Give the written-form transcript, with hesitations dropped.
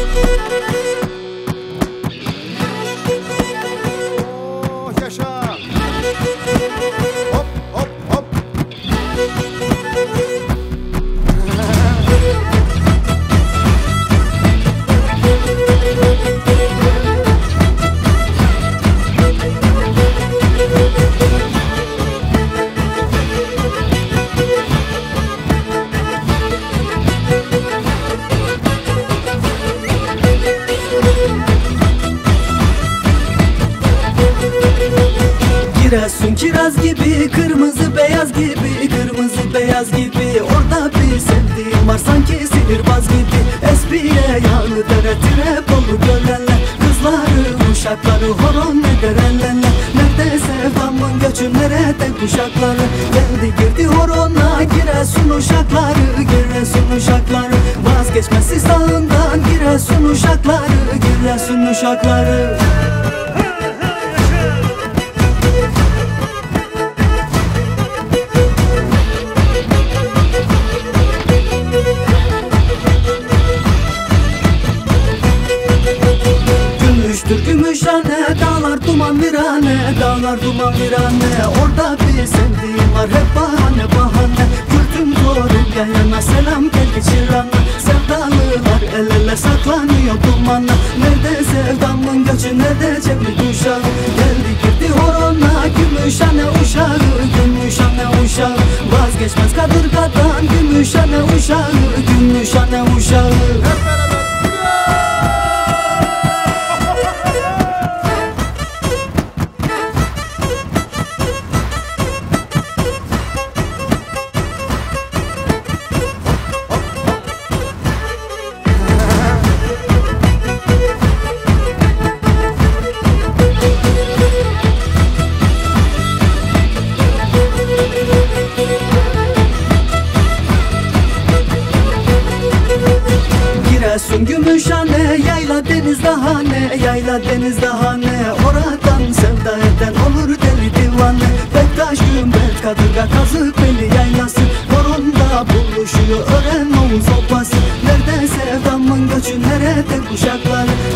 Giresun kiraz gibi, kırmızı beyaz gibi, kırmızı beyaz gibi. Orada bir sevdiğim var sanki sihirbaz gibi. Espiye yanı dere trep olur gölenler. Kızları uşakları horon eder ellenler. Nerede sevdamın göçü nerede kuşakları. Geldi girdi horona Giresun uşakları, Giresun uşakları. Vazgeçmesi sağından Giresun uşakları, Giresun uşakları. Gümüşhane, dağlar duman virane, dağlar duman virane. Orada bir sevdiğim var hep bahane bahane. Kürtüm doğru yan yana selam geldi çırrana. Sevdalılar el ele saklanıyor dumanla. Nerede sevdamın göçü nerede cemli kuşağı. Geldi girdi horona Gümüşhane uşağı, Gümüşhane uşağı. Vazgeçmez kadırgadan Gümüşhane uşağı, Gümüşhane uşağı. Giresun Gümüşhane, yayla deniz daha ne, yayla deniz daha ne. Oradan sevda eden olur deli divane. Bektaş Gümbet Kadırga Kazıkbeli yaylası. Horonda buluşuyor ören Oğuz Obası. Nerede sevdamın göçü nerede kuşakları.